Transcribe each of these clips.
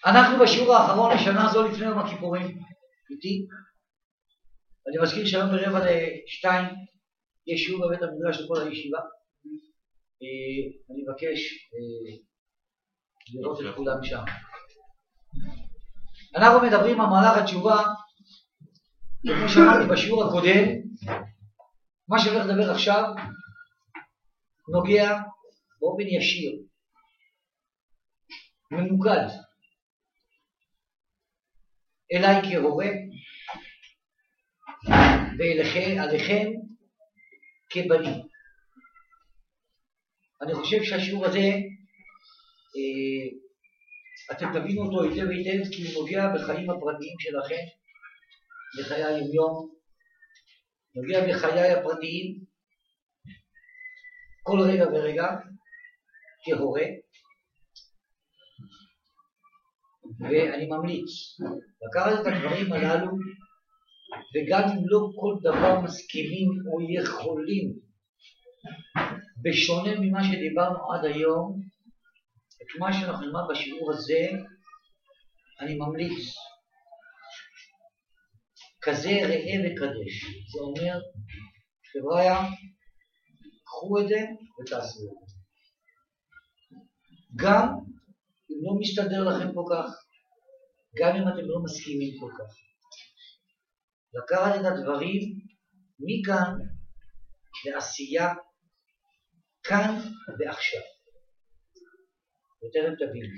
אנחנו בשיעור האחרון לשנה זו לפני יום הכיפורים. איתי? אני מזכיר שהיום ב13:45 יש שיעור בבית המדרש לכל הישיבה. אני מבקש לראות את כולם שם. אנחנו מדברים על מהלך התשובה, כמו שאמרתי בשיעור הקודם. מה שאני הולך לדבר עכשיו נוגע באופן ישיר, ממוקד, אליי כהורה ועליכם כבנים. אני חושב שהשיעור הזה אתם תבינו אותו היטב היטב, כי הוא נוגע בחיים הפרטיים שלכם, בחיי היום-יום, נוגע בחיי הפרטיים כל רגע ורגע כהורה. ואני ממליץ לקחת את הדברים הללו, וגם אם לא כל דבר מסכימים או יכולים, בשונה ממה שדיברנו עד היום, את מה שאנחנו נלמד בשיעור הזה, אני ממליץ כזה ראה וקדש. זה אומר, חבריה, קחו את זה ותעשו את זה. גם אם לא מסתדר לכם כל כך, גם אם אתם לא מסכימים כל כך. לקחת את הדברים מכאן לעשייה, כאן ועכשיו. יותר תבינו.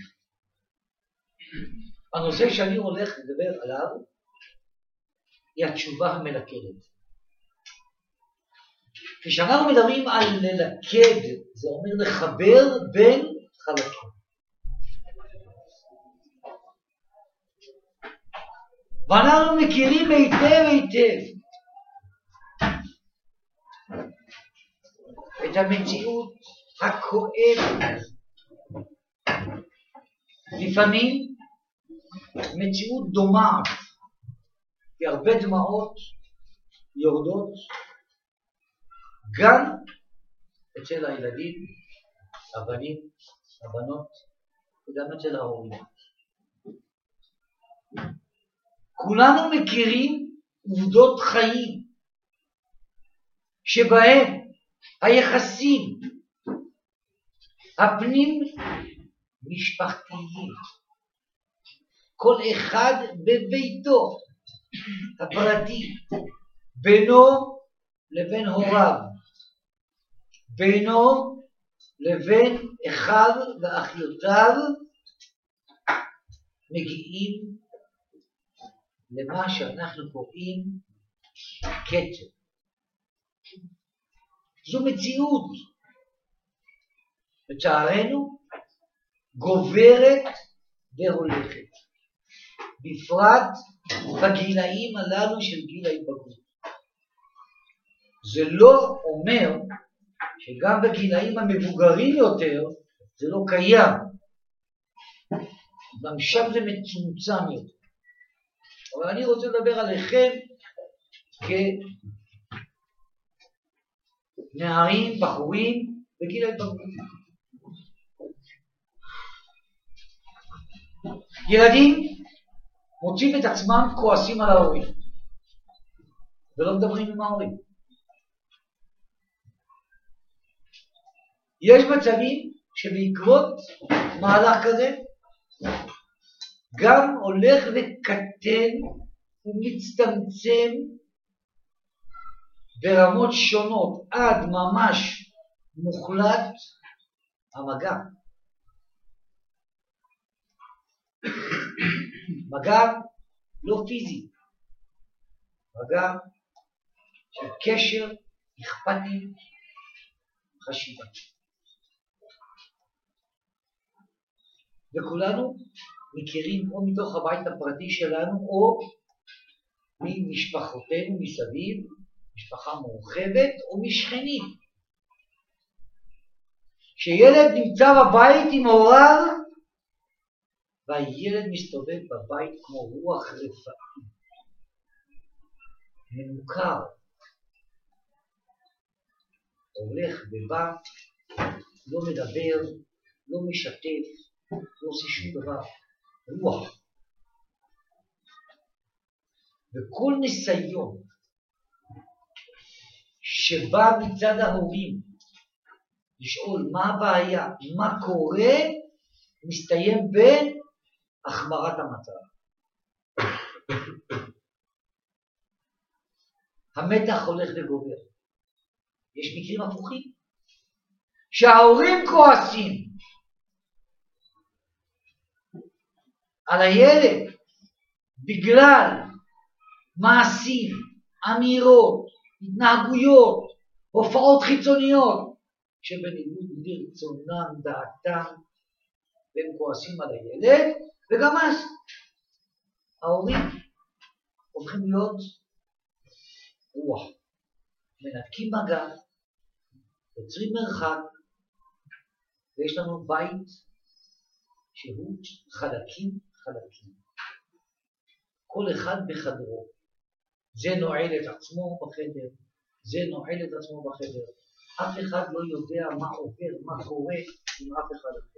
הנושא שאני הולך לדבר עליו היא התשובה המלכדת. כשאנחנו מדברים על ללכד, זה אומר לחבר בין חלקים. ואנחנו מכירים היטב היטב את המציאות הכואבת, לפעמים מציאות דומעת, כי הרבה דמעות יורדות גם אצל הילדים, הבנים, הבנות, וגם אצל ההורים. כולנו מכירים עובדות חיים שבהם היחסים הפנים משפחתיים, כל אחד בביתו הפרטי, בינו לבין הוריו, בינו לבין אחיו ואחיותיו, מגיעים למה שאנחנו קוראים קטר. זו מציאות, לצערנו, גוברת והולכת, בפרט בגילאים הללו של גיל ההתבגרות. זה לא אומר שגם בגילאים המבוגרים יותר זה לא קיים, גם שם זה מצומצם יותר. אבל אני רוצה לדבר עליכם כנערים, בחורים בגיל ההתבגרות. ילדים מוצאים את עצמם כועסים על ההורים ולא מדברים עם ההורים. יש מצבים שבעקבות מהלך כזה גם הולך וקטן ומצטמצם ברמות שונות עד ממש מוחלט המגע. מגע לא פיזי, מגע של קשר אכפתי, חשיבה. וכולנו מכירים או מתוך הבית הפרטי שלנו או ממשפחותינו מסביב, משפחה מורחבת או משכנים. שילד נמצא בבית עם הוריו והילד מסתובב בבית כמו רוח רפאים, מנוכר, הולך ובא, לא מדבר, לא משתף, לא עושה שום דבר. רוח. וכל ניסיון שבא מצד ההורים לשאול מה הבעיה, מה קורה, מסתיים בהחמרת המצב. המתח הולך וגובר. יש מקרים הפוכים שההורים כועסים על הילד בגלל מעשים, אמירות, התנהגויות, הופעות חיצוניות שבניגוד לרצונם, דעתם, והם כועסים על הילד, וגם אז ההורים הופכים להיות רוח, מנתקים מגע, יוצרים מרחק, ויש לנו בית שהוא חלקים. כל אחד בחדרו. זה נועל את עצמו בחדר, זה נועל את עצמו בחדר. אף אחד לא יודע מה עובר, מה קורה עם אף אחד אחר.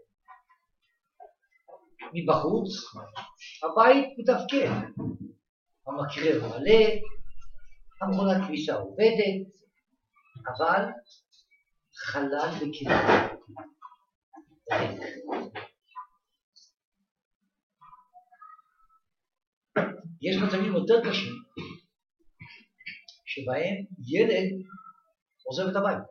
מבחוץ, הבית מתפקד. המקרר מלא, המכונת כביסה עובדת, אבל חלל וכיוון. יש מצבים יותר קשים שבהם ילד עוזב את הבית.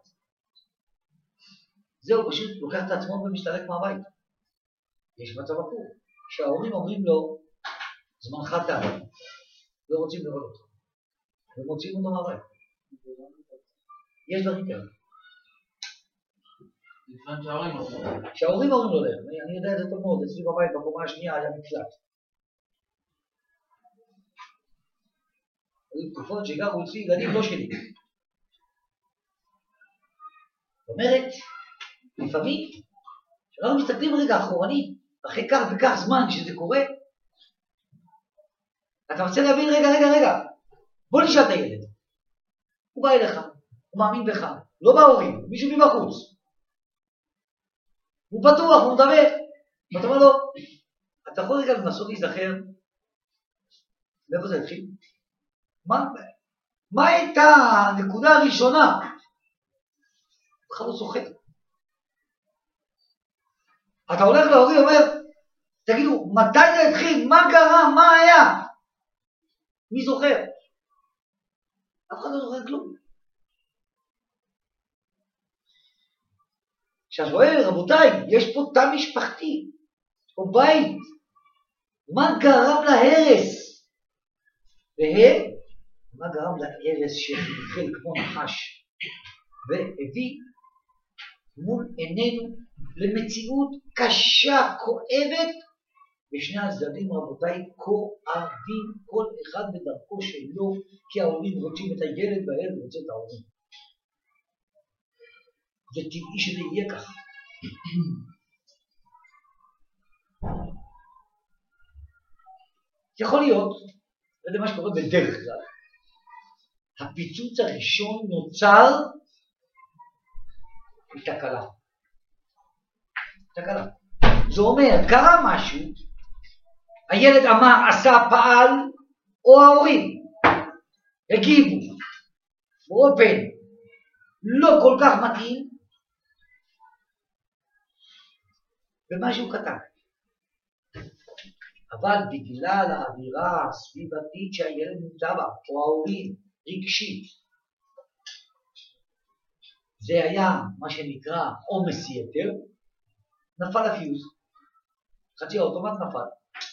זהו, פשוט לוקח את עצמו ומשתלק מהבית. יש מצב הפוך, שההורים אומרים לו, זמנך תם, לא רוצים לראות אותו, ומוציאים אותו מהבית. יש דברים כאלה. שההורים אומרים לו להם, אני יודע את זה טוב מאוד, אצלי בבית בקומה השנייה היה מקלט. היו תקופות שגרו אצלי ילדים לא שלי. זאת אומרת, לפעמים, כשאנחנו מסתכלים רגע אחורנית, אחרי כך וכך זמן שזה קורה, אתה רוצה להבין, רגע, בוא נשאל את הילד. הוא בא אליך, הוא מאמין בך, לא בהורים, מישהו מבחוץ. הוא פתוח, הוא מדבר. ואתה אומר לו, אתה יכול רגע לנסות להיזכר, מאיפה זה התחיל? מה הייתה הנקודה הראשונה? הוא בכלל לא זוכר. אתה הולך להורים ואומר, תגידו, מתי זה התחיל? מה קרה? מה היה? מי זוכר? אף אחד לא זוכר כלום. עכשיו רואה, רבותיי, יש פה תא משפחתי, יש פה בית. מה גרם להרס? מה גרם להרס שחלחל כמו נחש והביא מול עינינו למציאות קשה, כואבת, בשני הצדדים, רבותיי, כואבים, כל אחד בדרכו שלו, כי ההורים רוצים את הילד והילד רוצה את ההורים. זה טבעי שזה יהיה ככה. יכול להיות, זה מה שקורה בדרך כלל, הפיצוץ הראשון נוצר מתקלה. תקלה. זה אומר, קרה משהו, הילד אמר, עשה, פעל, או ההורים הגיבו, באופן לא כל כך מתאים, ומשהו קטן. אבל בגלל האווירה הסביבתית שהילד נמצא בה, או ההורים, רגשית, זה היה מה שנקרא עומס יתר, נפל הפיוז, חצי האוטומט נפל.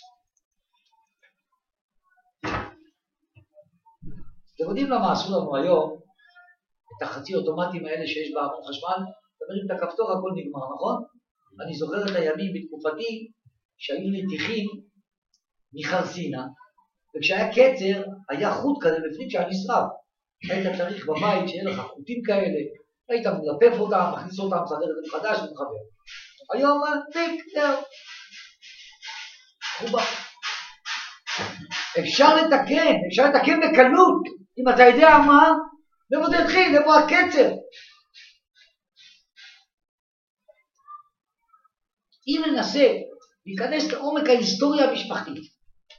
אתם יודעים למה עשו לנו היום את החצי אוטומטים האלה שיש בארון חשמל? אתם מרים את הכפתור, הכל נגמר, נכון? אני זוכר את הימים בתקופתי שהיו נתיכים מחרסינה, וכשהיה קצר היה חוט כזה בפנים שהיה נשרף. היית צריך בבית שיהיה לך חוטים כאלה, היית מלפף אותם, מכניס אותם, מסדר את זה מחדש ומחבר. היום טיק, זהו. אפשר לתקן בקלות, אם אתה יודע מה, איפה זה התחיל, איפה הקצר. אם ננסה להיכנס לעומק ההיסטוריה המשפחתית.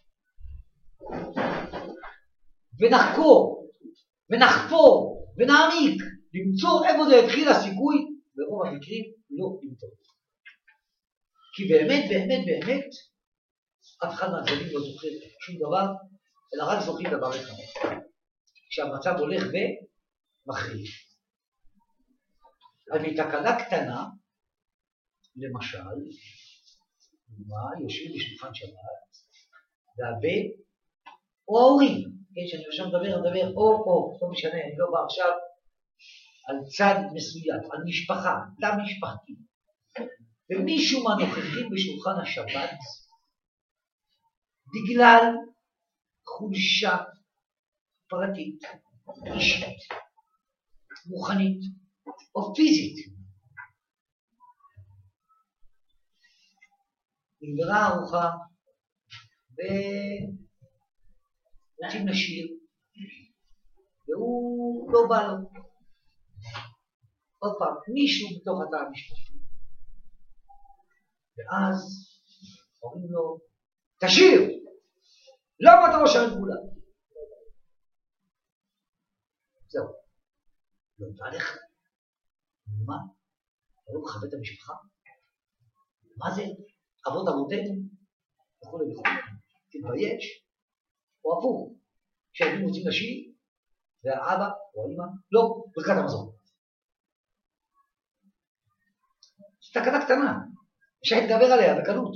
ונחקור, ונחפור, ונעמיק, למצוא איפה זה התחיל הסיכוי, ברוב המקרים לא למצוא. כי באמת, באמת, באמת, אף אחד מהצדדים לא זוכר שום דבר, אלא רק זוכרים דבר אחד. כשהמצב הולך ומחריף. אבל תקלה קטנה, למשל, יושבים בשולחן שבת, והבן או ההורים, כן, שאני עכשיו מדבר, או, לא משנה, אני לא בא עכשיו על צד מסוים, על משפחה, תא משפחתי. ומישהו מהנוכחים בשולחן השבת, בגלל חולשה פרטית, אישית, רוחנית או פיזית, נגמרה הארוחה ורוצים לשיר, והוא לא בא לו. עוד פעם, מישהו בתוך התא המשפחתי. ואז אומרים לו, תשיר! למה אתה לא שר את כולם? זהו. לא יודע לך. מה? אתה לא מכבד את המשפחה? מה זה? אבות אבותינו? וכו' וכו'. תתבייש. או הפוך. כשהילדים רוצים לשיר, והאבא או האמא, לא, ברכת המזון. זו תקנה קטנה. אפשר להתגבר עליה בקלות.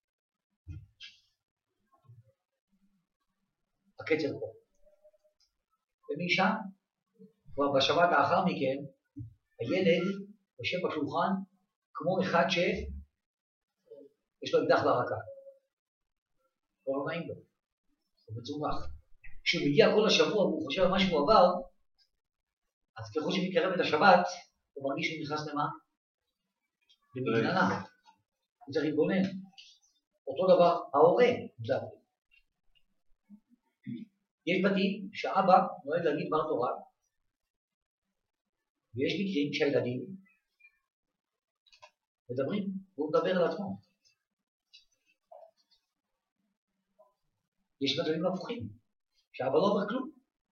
הקצר פה. ומשם, בשבת האחר מכן, הילד יושב בשולחן כמו אחד שיש לו אקדח לרקה. לא נעים לו. הוא מצומח. כשהוא מגיע כל השבוע והוא חושב על מה שהוא עבר, אז ככל שמתקרב את השבת, הוא מרגיש שהוא נכנס למה? למגננה. הוא צריך להתבונן. אותו דבר, ההורה, זהו. יש בתים שאבא נוהג להגיד דבר תורה, ויש מקרים שהילדים מדברים, והוא מדבר על עצמו. יש מצבים הפוכים, שאבא לא אומר כלום.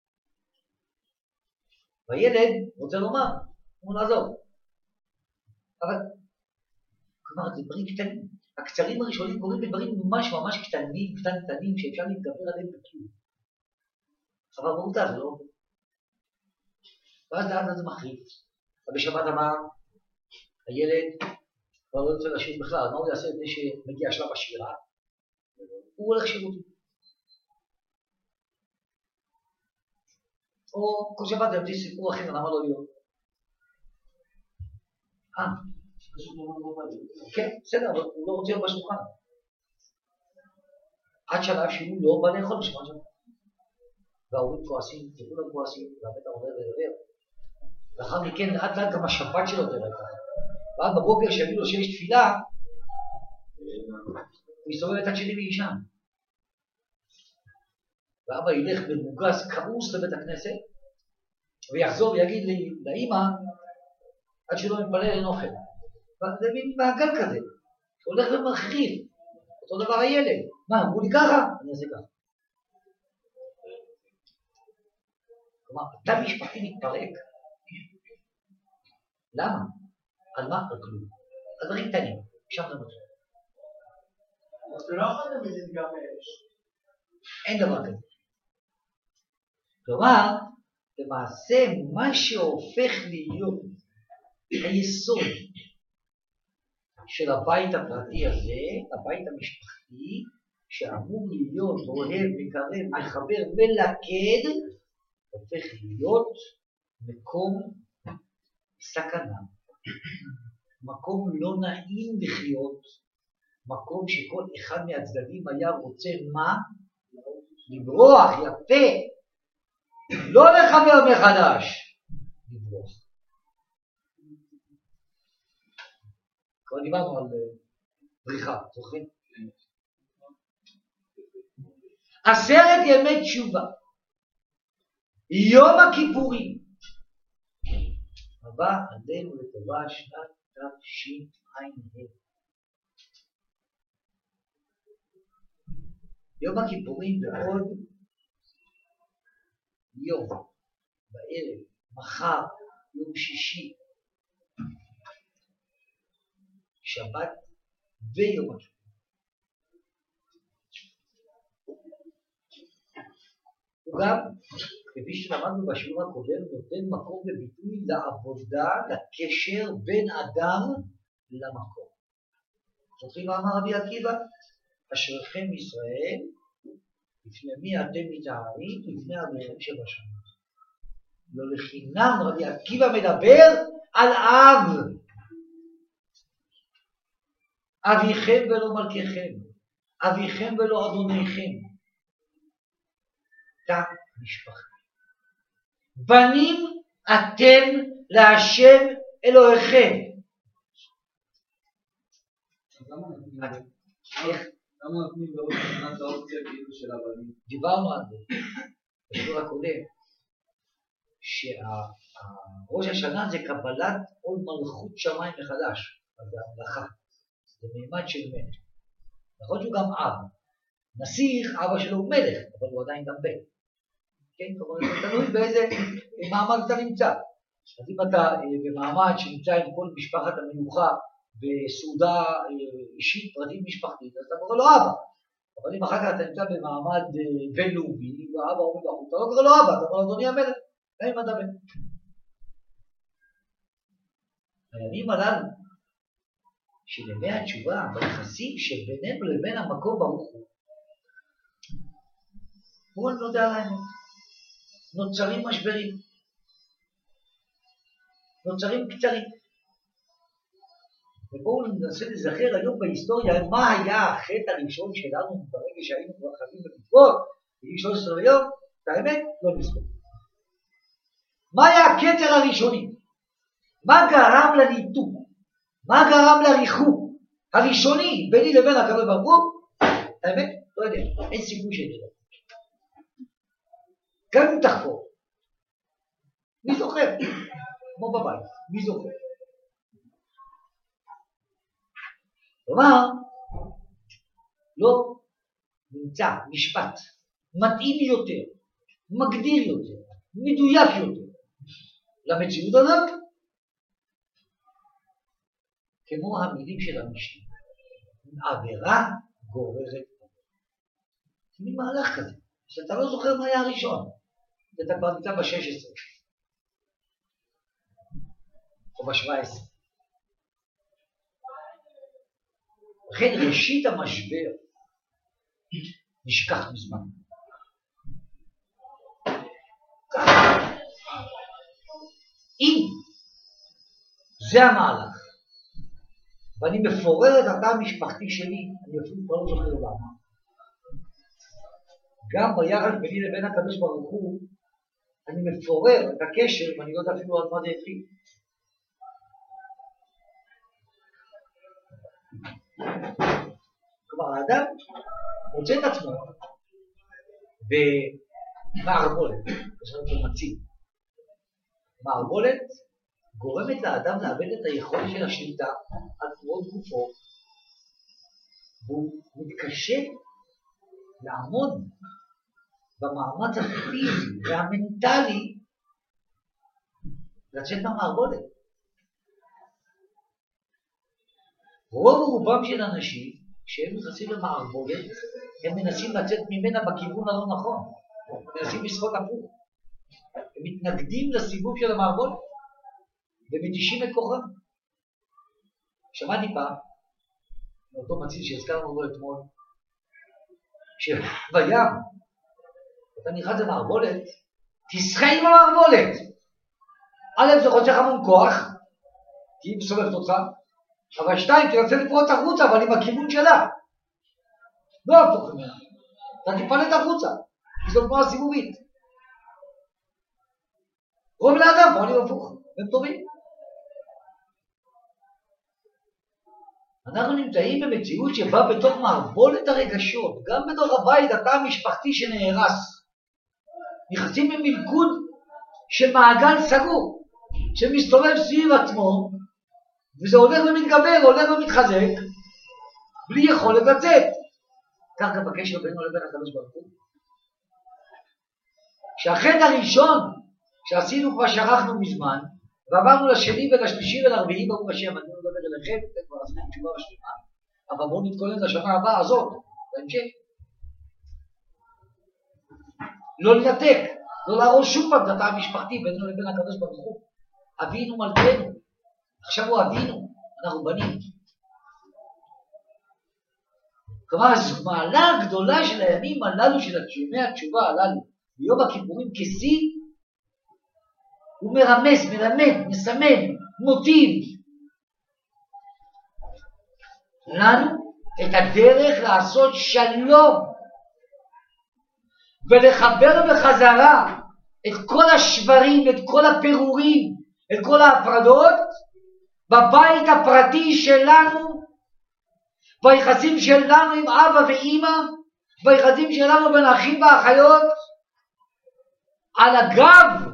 והילד רוצה לומר, הוא נעזור. אבל, כלומר, זה דברים קטנים. הקצרים הראשונים קוראים לדברים ממש ממש קטנים, שאפשר להתגבר עליהם בכלום. אבל במודע זה לא עובד. ואז לאט זה מחריף. ובשבת אמר, הילד כבר לא רוצה לשיר בכלל, מה הוא יעשה לפני שמגיע שלב השירה? הוא הולך שירותי. או כל שבת זה ימציא סיפור אחר, למה לא להיות? כן, בסדר, אבל הוא לא רוצה להיות בשולחן. עד שלב שהוא לא בא לאכול בשולחן שלו. וההורים כועסים, וכולם כועסים, והבית העובר לדבר. לאחר מכן, לאט גם השבת שלו תראה ככה. ועד בבוקר שיגידו לו שיש תפילה, הוא יסתובב את שלי וישן. ואבא ילך במוגס, כעוס לבית הכנסת, ויחזור ויגיד לאמא, עד שלא מתפלל אין אוכל. זה מין מעגל כזה, שהולך ומרחיב. אותו דבר הילד. מה, אמרו לי ככה? אני אעשה ככה. כלומר, התא משפחתי מתפרק. למה? על מה? על כלום. על דברים קטנים. שם זה מתחיל. אז זה לא יכול להיות גם אש. אין דבר כזה. כלומר, למעשה מה שהופך להיות היסוד של הבית הפרטי הזה, הבית המשפחתי, שאמור להיות אוהב, מקרב, מחבר ולכד, הופך להיות מקום סכנה, מקום לא נעים לחיות, מקום שכל אחד מהצדדים היה רוצה מה? לברוח, יפה, לא לחבר מחדש, לברוח. כבר דיברנו על בריחה, זוכרים? 10 ימי תשובה, יום הכיפורים, הבא עלינו לטובה שנת תשע"ה. יום הכיפורים בעוד יום, בערב, מחר, יום שישי, שבת ויום הכיפורים. הוא גם, כפי שלמדנו בשיעור הקודם, נותן מקום וביטוי לעבודה, לקשר בין אדם למקום. זוכרים מה אמר רבי עקיבא? אשריכם ישראל, לפני מי אתם מתארים? לפני אביכם שבשמיים. לא לחינם רבי עקיבא מדבר על אב. אביכם ולא מלככם, אביכם ולא אדוניכם. תא משפחה. בנים אתם להשם אלוהיכם. למה נותנים בראש השנה את האופציה כאילו של הבנים? דיברנו על זה בשיעור הקודם, שראש השנה זה קבלת עול מלכות שמיים מחדש, אז זה המלאכה, זה מימד של מלך. נכון שהוא גם אב, נסיך, אבא שלו הוא מלך, אבל הוא עדיין גם בן. כן, כלומר, זה תלוי באיזה מעמד אתה נמצא. אז אם אתה במעמד שנמצא עם כל משפחת המלוכה בסעודה אישית, פרטית, משפחתית, אז אתה קורא לו אבא. אבל אם אחר כך אתה נמצא במעמד בינלאומי, ואבא אומר בחוץ, אתה לא קורא לו אבא, אתה אומר לו אדוני המלך, גם אם אתה בן. הימים הללו, של ימי התשובה, ביחסים שבינינו לבין המקום ברוך הוא, בואו נודע על האמת. נוצרים משברים, נוצרים קצרים. ובואו ננסה לזכר היום בהיסטוריה מה היה החטא הראשון שלנו ברגע שהיינו כבר חייבים במצוות, בגיל 13 יום, את האמת לא נזכור. מה היה הקטר הראשוני? מה גרם לניתוק? מה גרם לריחוק הראשוני ביני לבין הקדוש ברוך הוא? את האמת? לא יודע, אין סיכוי שנראה. גם אם תחפור. מי זוכר? כמו בבית, מי זוכר? כלומר, לא נמצא משפט מתאים יותר, מגדיר יותר, מדויק יותר למציאות הזאת, כמו המילים של המשנה. עבירה גוררת. זה מין מהלך כזה, שאתה לא זוכר מה היה הראשון. אתה כבר נמצא ב-16 או ב-17. לכן ראשית המשבר נשכח מזמן. אם זה המהלך, ואני מפורר את התא המשפחתי שלי, אני אפילו כבר לא זוכר למה. גם ביחד ביני לבין הקדוש ברוך הוא, אני מפורר את הקשר, ואני לא יודע אפילו על מה זה התחיל. כלומר, האדם מוצא את עצמו במערבולת, יש לנו מציב. מערבולת גורמת לאדם לאבד את היכולת של השליטה על תנועות גופו, והוא מתקשה לעמוד במאמץ הפיזי והמנטלי לצאת מהמערבולת. רובם של אנשים, כשהם נכנסים למערבולת, הם מנסים לצאת ממנה בכיוון הלא נכון, הם מנסים לשחות הפוך, הם מתנגדים לסיבוב של המערבולת ומתישים את כוחם. שמעתי פעם מאותו מציל שהזכרנו לו אתמול, שבים אתה נכנס למערבולת, תשחה עם המערבולת. א', זה חוצך המון כוח, כי היא מסובבת אותך, אבל שתיים, תנסה לפרוץ החוצה, אבל עם הכיוון שלה. לא הפוך ממנה. אתה תפלט החוצה, כי זאת תנועה סיבובית. רוב לאדם פועלים הפוך, הם טובים. אנחנו נמצאים במציאות שבה בתוך מערבולת הרגשות, גם בתוך הבית התא המשפחתי שנהרס, נכנסים במלכוד של מעגל סגור, שמסתובב סביב עצמו, וזה הולך ומתגבר, הולך ומתחזק, בלי יכולת לצאת. כך גם בקשר בינו לבין הקדוש ברוך הוא. שהחטא הראשון שעשינו כבר שכחנו מזמן, ועברנו לשני ולשלישי ולרביעי, ברוך השם, אני לא מדבר אליכם, אתם כבר עשיתם תשובה בשלמה, אבל בואו נתכונן לשנה הבאה הזאת, בהמשך. לא לנתק, לא להרוס שוב פעם את התא המשפחתי בינו לבין הקדוש ברוך הוא. אבינו מלכנו, עכשיו הוא אבינו, אנחנו בנים. כלומר, המעלה הגדולה של הימים הללו, של ימי התשובה הללו, ביום הכיפורים כשיא, הוא מרמז, מלמד, מסמן, מוטיב לנו את הדרך לעשות שלום ולחבר בחזרה את כל השברים, את כל הפירורים, את כל ההפרדות בבית הפרטי שלנו, ביחסים שלנו עם אבא ואמא, ביחסים שלנו בין אחים ואחיות, על הגב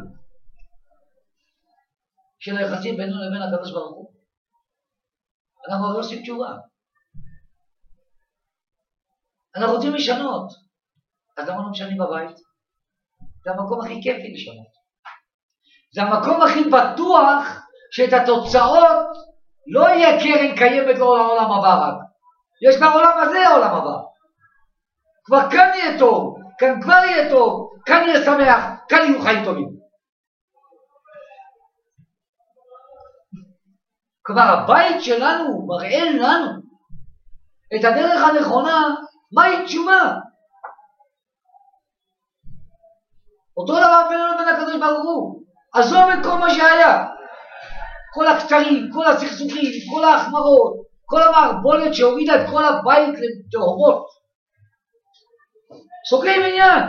של היחסים בינינו לבין הקדוש ברוך הוא. אנחנו לא עושים תשובה. אנחנו רוצים לשנות. אז למה לא משנים בבית? זה המקום הכי כיפי לשנות. זה המקום הכי בטוח שאת התוצאות לא יהיה קרן קיימת לעולם הבא רק. יש בעולם הזה העולם הבא. כבר כאן יהיה טוב, כאן כבר יהיה טוב, כאן יהיה שמח, כאן יהיו חיים טובים. כבר הבית שלנו מראה לנו את הדרך הנכונה, מהי תשובה. אותו דבר בינינו לבין הקדוש ברוך הוא. עזוב את כל מה שהיה, כל הקצרים, כל הסכסוכים, כל ההחמרות, כל המערבולת שהורידה את כל הבית לתהומות. סוגרים עניין,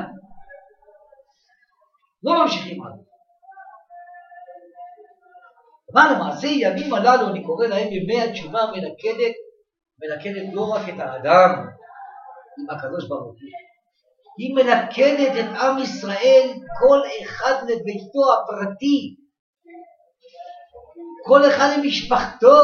לא ממשיכים עליו. אבל למעשה ימים הללו, אני קורא להם ימי התשובה מלכדת לא רק את האדם עם הקדוש ברוך הוא, היא מלכדת את עם ישראל, כל אחד לביתו הפרטי, כל אחד למשפחתו.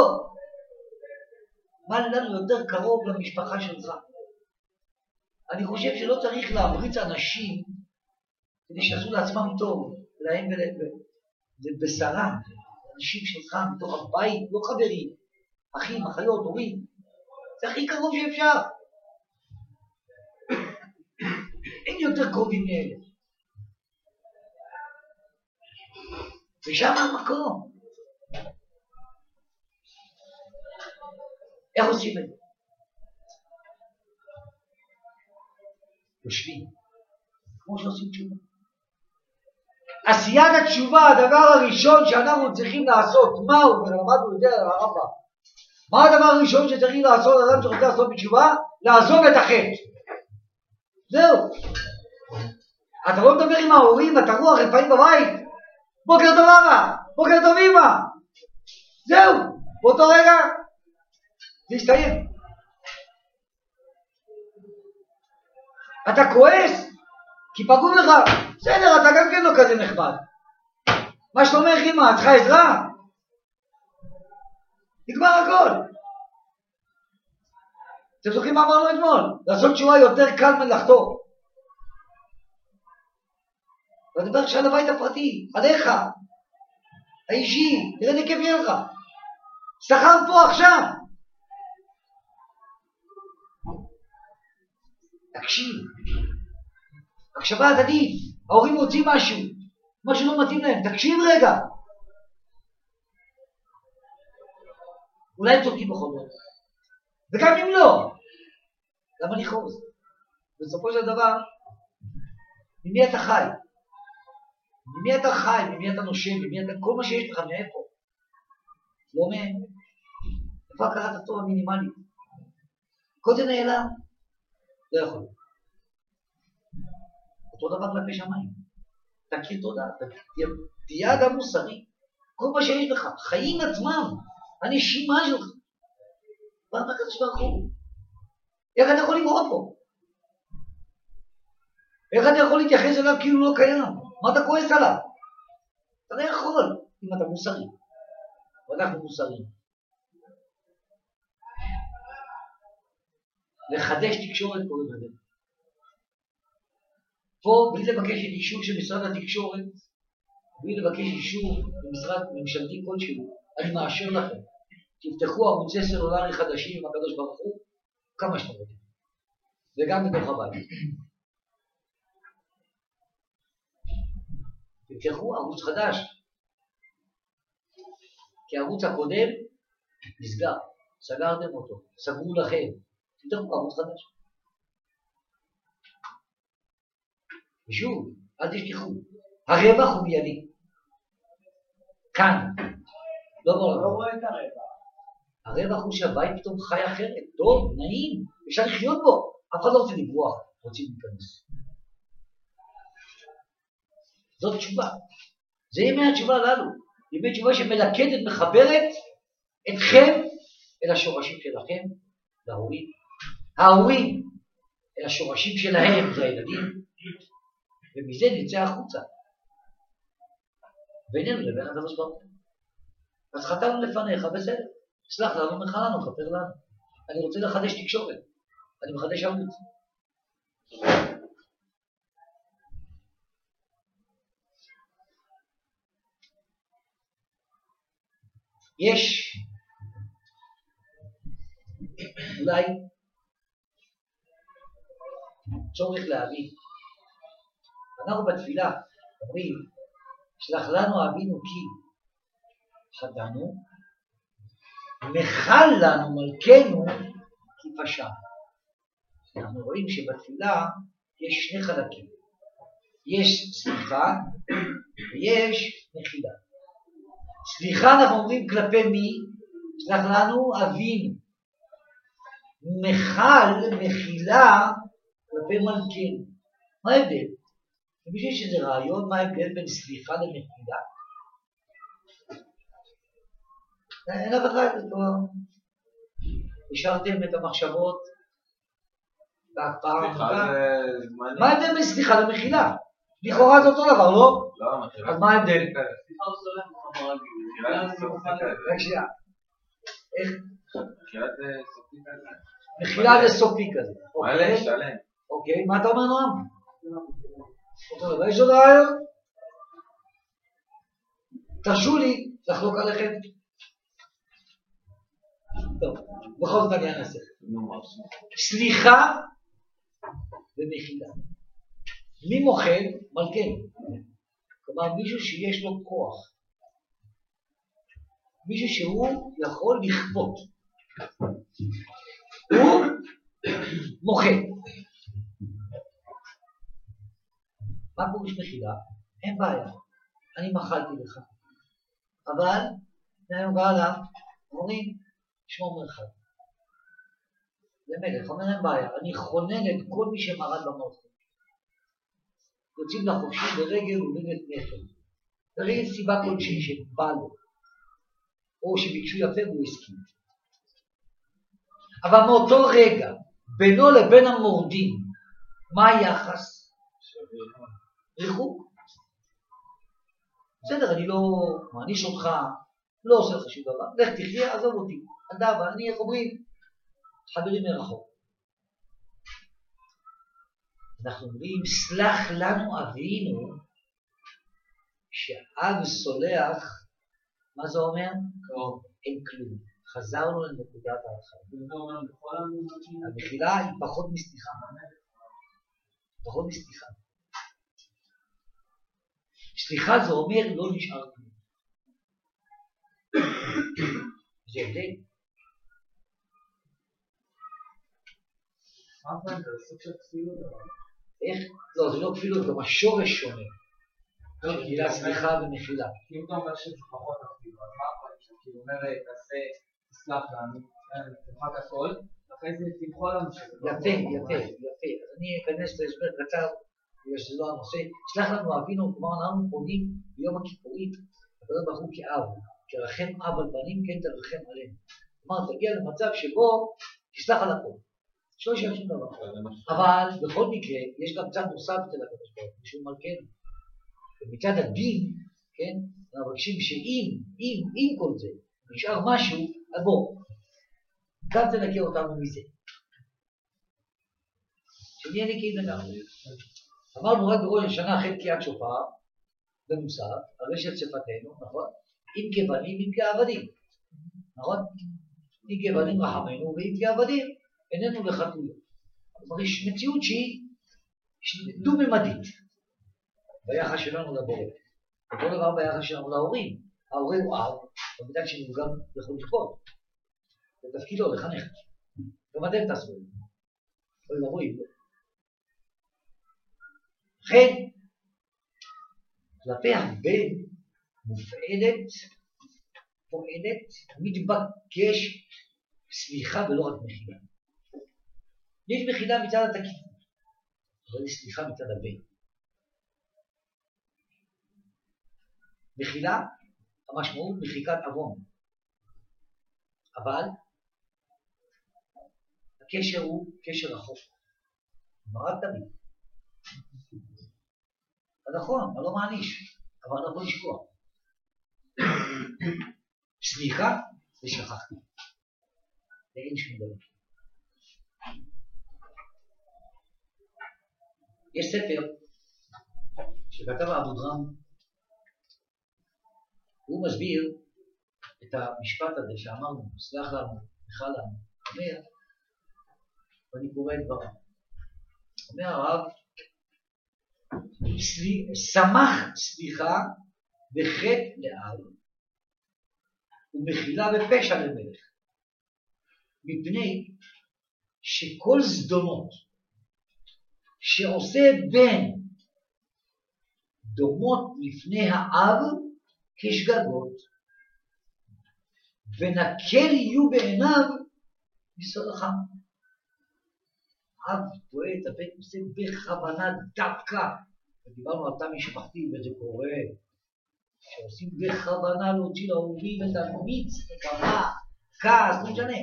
מה לנו יותר קרוב למשפחה שלך? אני חושב שלא צריך להמריץ אנשים כדי שיעשו לעצמם טוב, להם ובשרם, אנשים שלך מתוך הבית, לא חברים, אחים, אחיות, הורים, זה הכי קרוב שאפשר. אין יותר קרובים מאלה. ושם המקום. איך עושים את זה? יושבים, כמו שעושים תשובה. עשיית התשובה, הדבר הראשון שאנחנו צריכים לעשות, מהו? ולמדנו את זה על הרמב"ם. מה הדבר הראשון שצריכים לעשות אדם שרוצה לעשות בתשובה? לעזוב את החטא. זהו. אתה לא מדבר עם ההורים, אתה רוח לפעמים בבית. בוקר טוב אבא, בוקר טוב אמא. זהו, באותו רגע זה יסתיים. אתה כועס כי פגעו לך, בסדר, אתה גם כן לא כזה נחמד. מה שאתה אומר, אמא, צריכה עזרה? נגמר הכל. אתם זוכרים מה אמרנו אתמול? לעשות תשובה יותר קל מלחתור. ואני עכשיו לבית הפרטי, עליך, האישי, תראה לי כיף יהיה לך. שכר פה עכשיו. תקשיב. הקשבה הדדית, ההורים רוצים משהו לא מתאים להם, תקשיב רגע. אולי הם צודקים בכל זאת. וגם אם לא, למה לכעוס? בסופו של דבר, ממי אתה חי? ממי אתה חי? ממי אתה נושם? כל מה שיש לך מאיפה? לא מהם. איפה הכרת הטוב המינימלית? קודם נעלם? לא יכול. אותו דבר כלפי שמיים. תכיר תודה, תהיה אדם מוסרי. כל מה שיש לך, חיים עצמם, הנשימה שלך. מה הקדוש ברוך הוא? איך אתה יכול לברוא פה? איך אתה יכול להתייחס אליו כאילו לא קיים? מה אתה כועס עליו? אתה לא יכול, אם אתה מוסרי. ואנחנו מוסריים. לחדש תקשורת קוראים לזה. פה, בלי לבקש את אישור של משרד התקשורת, בלי לבקש אישור במשרד ממשלתי כלשהו, אני מאשר לכם. תפתחו ערוצי סלולרי חדשים עם הקדוש ברוך הוא, כמה שאתם רוצים. וגם בתוך הבית. תפתחו ערוץ חדש. כי הערוץ הקודם נסגר. סגרתם אותו. סגרו לכם. תפתחו ערוץ חדש. ושוב, אל תשכחו. הרווח הוא מיידי. כאן. לא רואה את הרווח. הרווח הוא שהבית פתאום חי אחרת. טוב, נעים. אפשר לחיות בו. אף אחד לא רוצה לברוח. רוצים להיכנס. זאת תשובה. זה ימי התשובה הללו. ימי תשובה שמלכדת, מחברת אתכם אל השורשים שלכם, להורים. ההורים אל השורשים שלהם, זה הילדים. ומזה נצא החוצה. בינינו לבין הקדוש ברוך הוא. אז חטאנו לפניך, בסדר. סלח לנו, מחל לנו, כפר לנו. אני רוצה לחדש תקשורת. אני מחדש ערוץ. יש אולי צורך להבין. אנחנו בתפילה אומרים, שלח לנו אבינו כי חטאנו, מחל לנו מלכנו כי פשענו. אנחנו רואים שבתפילה יש שני חלקים. יש סליחה ויש מחילה. סליחה אנחנו אומרים כלפי מי? שלח לנו אבינו. מחל, מחילה כלפי מלכנו. מה ההבדל? למישהו יש איזה רעיון מה ההבדל בין סליחה למחילה? אין אף אחד, השארתם את המחשבות בהקפאה עמוקה. מה ההבדל בין סליחה למחילה? לכאורה זה אותו דבר, לא? לא, מחילה. אז מה ההבדל? סליחה הוא סולח מחבר רגיל. רק שנייה. איך? מחילה זה סופי כזה. מחילה זה סופי כזה. מלא, שלם. אוקיי, מה אתה אומר נועם? אותו דבר, יש עוד רעיון? תרשו לי לחלוק עליכם. טוב, בכל זאת אני אנסה. סליחה ומחילה. מי מוחל? מלכנו. כלומר, מישהו שיש לו כוח. מישהו שהוא יכול לכפות. הוא מוחל. מה פירוש מחילה? אין בעיה. אני מחלתי לך. אבל, מהיום והלאה, אומרים, שמור מרחק. זה מלך, אומר אין בעיה. אני חונן את כל מי שמרד במלכות. יוצאים לחופשי ברגל ובבית נכד. ואין סיבה כלשהי שבא לו, או שביקשו יפה והוא הסכים. אבל מאותו רגע, בינו לבין המורדים, מה היחס? ריחוק. בסדר, אני לא מעניש אותך, לא עושה לך שום דבר. לך תחיה, עזוב אותי. אדם, אני, איך אומרים, חברים מרחוק. אנחנו אומרים, סלח לנו אבינו, שאב סולח, מה זה אומר? אין כלום. חזרנו לנקודת ההתחלה. המחילה היא פחות מסליחה. פחות מסליחה. סליחה זה אומר לא נשאר כלום. זה הבדל. זה סוג של כפילות. איך? לא, זה לא כפילות, גם השורש שונה. מילה סליחה ומחילה. אם אתה אומר שזה פחות אפילו, אז מה הפרק שאתה אומר, תעשה, תסלח לנו, תמחק הכל, אחרי זה תמחול לנו שזה לא... יפה, יפה, יפה. אז אני אכנס להסבר קצר, בגלל שזה לא הנושא. סלח לנו אבינו, כלומר אנחנו פונים ביום הכיפורית, הקדוש ברוך הוא כאב, כרחם אב על בנים, כן תרחם עליהם. כלומר, תגיע למצב שבו תסלח על הכל. שלא יישאר שום דבר. אבל בכל מקרה, יש גם צד נוסף אצל הקדוש ברוך הוא, שהוא מלכנו. ומצד הדין, כן, אנחנו מבקשים שאם כל זה נשאר משהו, אז בוא, כאן תנקה אותנו מזה. שנהיה נקיים לגמרי. אמרנו רק בראש השנה אחרי תקיעת שופר, במוסף, הרשת שפתנו, נכון? אם כבנים, אם כעבדים, נכון? אם כבנים רחמנו, ואם כעבדים, איננו לחתולות. כלומר, יש מציאות שהיא דו-ממדית ביחס שלנו לבורא. אותו דבר ביחס שלנו להורים. ההורה הוא אב, במידה שהוא גם יכול לכפות. זה תפקידו לחנך. גם אתם תעשו את זה. אוי ואבוי, לא. לכן, כלפי הבן פועלת, מתבקש סליחה ולא רק מחילה. יש מחילה מצד התקיפות, אבל יש סליחה מצד הבן. מחילה, המשמעות מחיקת עוון. אבל הקשר הוא קשר רחוק. מרד תמיד. נכון, אני לא מעניש, אבל אני לא יכול לשכוח. סליחה, ושכחתי. אין שום דבר. יש ספר שכתב אבודרהם, הוא מסביר את המשפט הזה שאמרנו, סלח לנו, סליחה לנו, אומר, ואני קורא את דבריו. אומר הרב, שמח סליחה בחטא לאב ומחילה בפשע למלך, מפני שכל זדונות שעושה בן דומות לפני האב כשגגות, ונקל יהיו בעיניו מסולחם. אב טועה את הבן עושה בכוונה דווקא, ודיברנו על תא משפחתי וזה קורה, שעושים בכוונה להוציא להורים את המיץ, נקמה, כעס, לא משנה.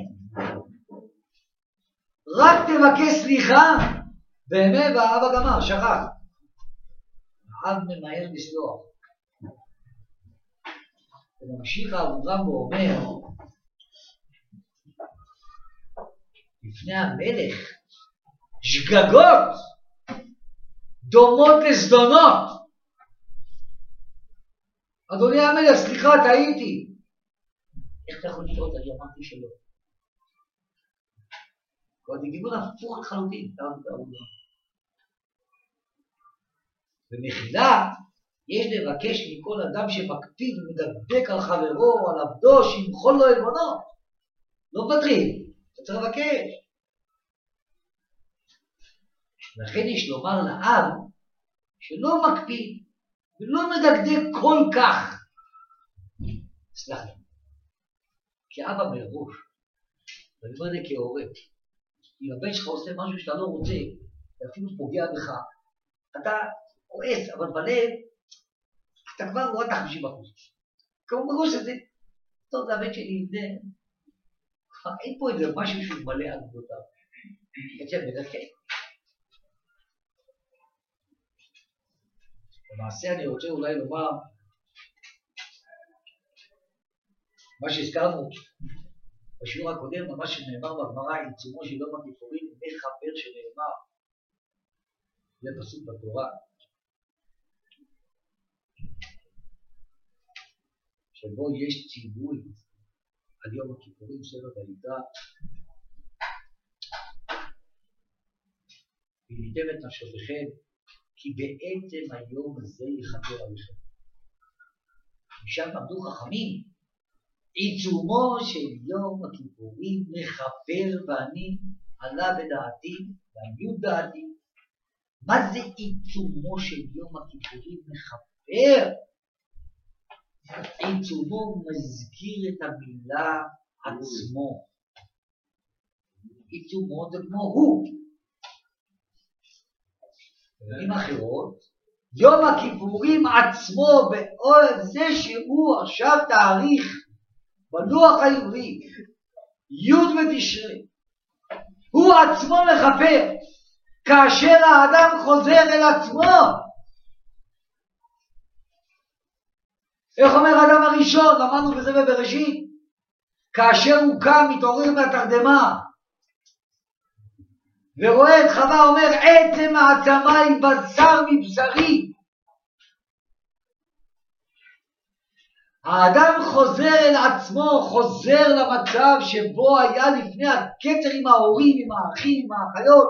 רק תבקש סליחה, באמת והאב הגמר, שכח. האב ממהר לסלוח. וממשיך אברהם ואומר, לפני המלך, שגגות דומות לזדונות. אדוני המלך, סליחה, טעיתי. איך אתה יכול לטעות? אני אמרתי שלא. כבר דיבור הפוך לחלוטין. במחילה, יש לבקש מכל אדם שמקפיד ומדבק על חברו, על עבדו, שימחול לו עלבונו. לא מוותרים, אתה צריך לבקש. לכן יש לומר לאב שלא מקפיד ולא מדקדק כל כך. סלח לי. כאבא מראש, ואני אומר את זה כהורה, אם הבן שלך עושה משהו שאתה לא רוצה, ואפילו פוגע בך, אתה כועס, אבל בלב, אתה כבר רואה את 50%. כמו בראש הזה, טוב, זה הבן שלי, כבר אין פה איזה משהו שהוא מלא על גבותיו. כן, בדרכי. למעשה אני רוצה אולי לומר, מה שהזכרנו בשיעור הקודם, ממש שנאמר בגמרא, עיצומו של יום הכיפורים, מחבר שנאמר, זה פסוק בתורה, שבו יש ציווי על יום הכיפורים, ספר ויקרא, והיתם את נפשותיכם, כי בעצם היום הזה יכפר עליכם. משם למדו חכמים, עיצומו של יום הכיפורים מכפר, ואני עלה בדעתי, לעניות דעתי, מה זה עיצומו של יום הכיפורים מכפר? עיצומו מזכיר את המילה עצמו. עיצומו זה כמו הוא. במילים אחרות, יום הכיפורים עצמו, בעוד זה שהוא עכשיו תאריך בלוח העברי, י' בתשרי, הוא עצמו מכפר, כאשר האדם חוזר אל עצמו. איך אומר האדם הראשון? למדנו בזה בבראשית, כאשר הוא קם, מתעורר מהתרדמה, ורואה את חווה אומר, עצם העצמה היא בשר מבשרי. האדם חוזר אל עצמו, חוזר למצב שבו היה לפני הקטר עם ההורים, עם האחים, עם האחיות.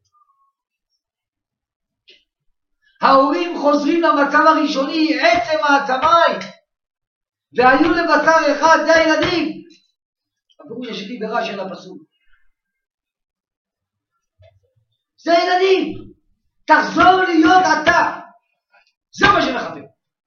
ההורים חוזרים למצב הראשוני, עצם העצמה היא. והיו לבשר אחד, זה הילדים. הפירוש השני ברע של הפסוק. זה ילדים. תחזור להיות אתה. זה מה שמחפש.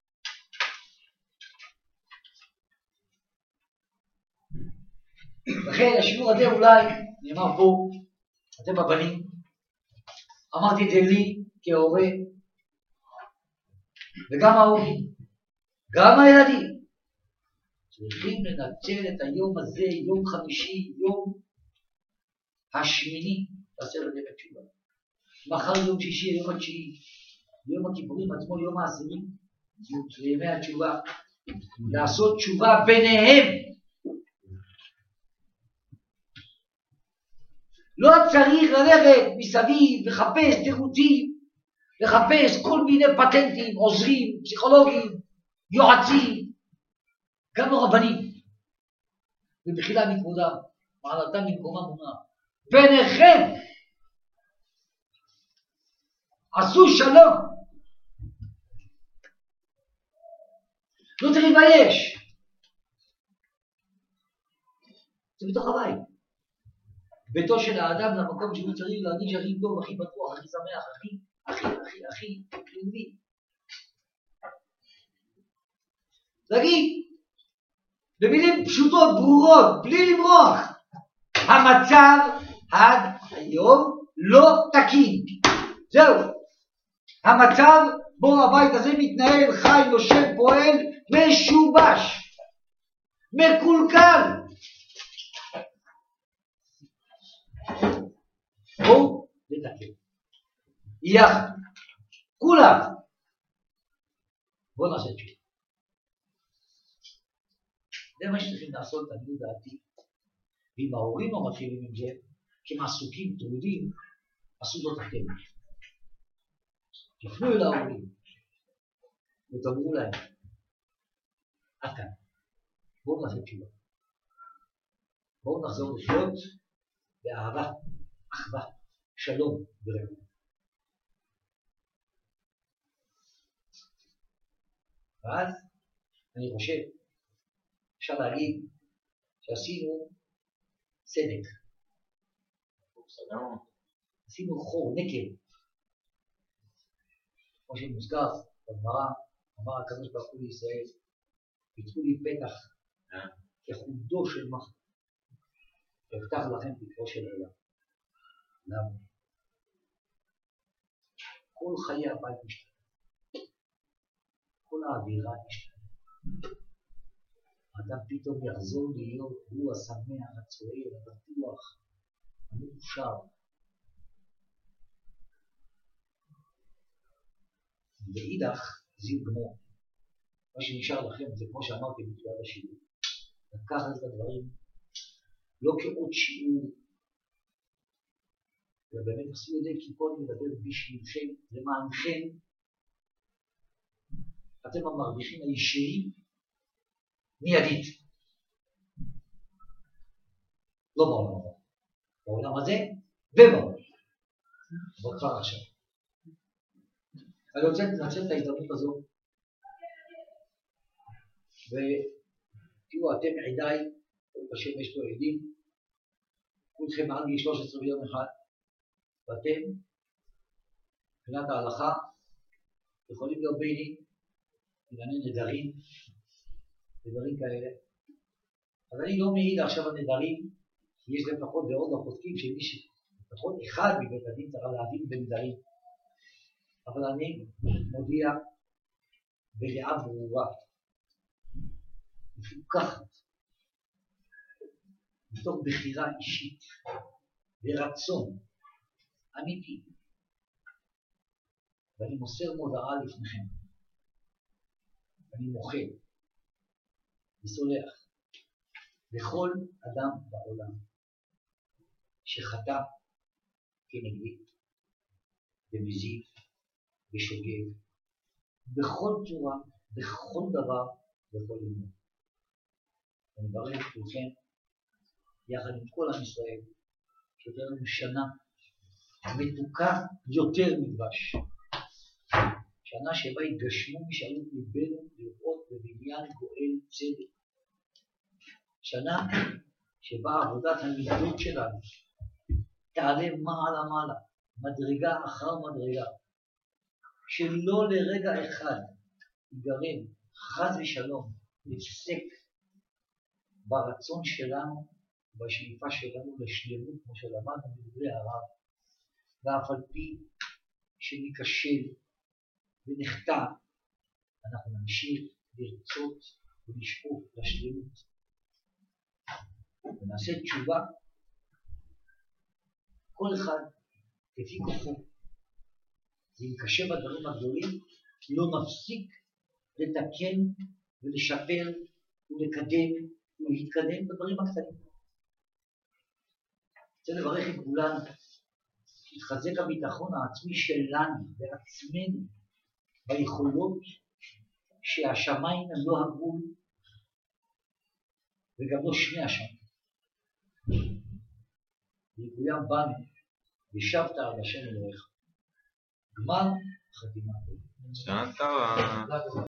לכן השיעור הזה אולי נאמר פה, אתם הבנים, אמרתי את זה לי כהורה, וגם ההורים, גם הילדים, צריכים לנצל את היום הזה, יום חמישי, יום השמיני, לעשות את התשובה. מחר יום שישי, יום התשיעי, יום הכיפורים עצמו, יום העשירי, לימי התשובה, לעשות תשובה ביניהם. לא צריך ללכת מסביב, לחפש תירוצים, לחפש כל מיני פטנטים, עוזרים, פסיכולוגים, יועצים, גם הרבנים, ובחילה מכבודם, מעלתם במקומם מונח. ביניכם עשו שלום. לא צריך להתבייש. זה בתוך הבית. ביתו של האדם למקום שהוא צריך להרגיש הכי טוב, הכי בטוח, הכי שמח, הכי חיובי. להגיד, במילים פשוטות, ברורות, בלי למרוח, המצב עד היום לא תקין. זהו. המצב בו הבית הזה מתנהל, חי, נושם, פועל, משובש, מקולקל. בואו נתקן. יחד. כולם. בואו נעשה תשובה. זה מה שצריכים לעשות, אני דעתי. ואם ההורים לא מתחילים עם זה, כי הם עסוקים, טרודים, עשו זאת אתם. תפנו אל ההורים ותאמרו להם, עד כאן. בואו נעשה תשובה. בואו נחזור לחיות באהבה, אחווה, שלום ורעות. ואז אני חושב, אפשר להגיד שעשינו צדק. עשינו חור, נקל. כמו שמוזכר בגמרא, אמר הקדוש ברוך הוא לישראל, פיתחו לי פתח כחודו של מחט. יפתח לכם פתחו של עולם. למה? כל חיי הבית משתנה. כל האווירה משתנה. האדם פתאום יחזור להיות הוא השמח, הצוער, הבטוח, המאושר. ואידך זיו גמור. מה שנשאר לכם זה כמו שאמרתי בתחילת השיעור. לקחת את הדברים לא כעוד שיעור, ובאמת עשו את זה כי פה אני מדבר בשבילכם, למענכם. אתם המרוויחים הישירים מיידית. לא בעולם הזה. בעולם הזה ובעולם. אבל כבר עכשיו. אני רוצה לנצל את ההזדמנות הזו, ותראו אתם עדיי, בשם יש פה עדים, כולכם מעל גיל 13 ביום אחד, ואתם, מבחינת ההלכה, יכולים להיות ביני, ענייני נדרים, נדרים כאלה, אבל אני לא מעיד עכשיו על נדרים, כי יש לפחות דעות בפוסקים שמי לפחות אחד מבית הדין צריך להבין בנדרים, אבל אני מודיע בריאה ברורה, מפוקחת, מתוך בחירה אישית, ברצון, אמיתי, ואני מוסר מודעה לפניכם, אני מוחל וסולח לכל אדם בעולם שחטא כנגדי, ומזיק, ושוגג, בכל צורה, בכל דבר, בכל עניין. אני מברך את כולכם, יחד עם כל עם ישראל, שתהיה לנו שנה מתוקה יותר מדבש. שנה שבה התגשמו משאלות ליבנו לראות בבניין גואל צדק. שנה שבה עבודת המידות שלנו תעלה מעלה, מדרגה אחר מדרגה, שלא לרגע אחד ייגרם חס ושלום לפסק ברצון שלנו, בשאיפה שלנו לשלמות, כמו שלמדנו בדברי הרב, ואף על פי שניכשל ונחטא, אנחנו נמשיך לרצות ולשאוף לשלמות. ונעשה תשובה, כל אחד כפי כוחו, ואם קשה בדברים הגדולים, לא מפסיק לתקן ולשפר ולקדם ולהתקדם בדברים הקטנים. רוצה לברך את כולנו, שיתחזק הביטחון העצמי שלנו בעצמנו, ביכולות שהשמיים הם לא הגבול וגם לא שני השמיים. ויקוים בנו ושבת על השם אלוהיך. גמר חתימה טובה. שנה טובה.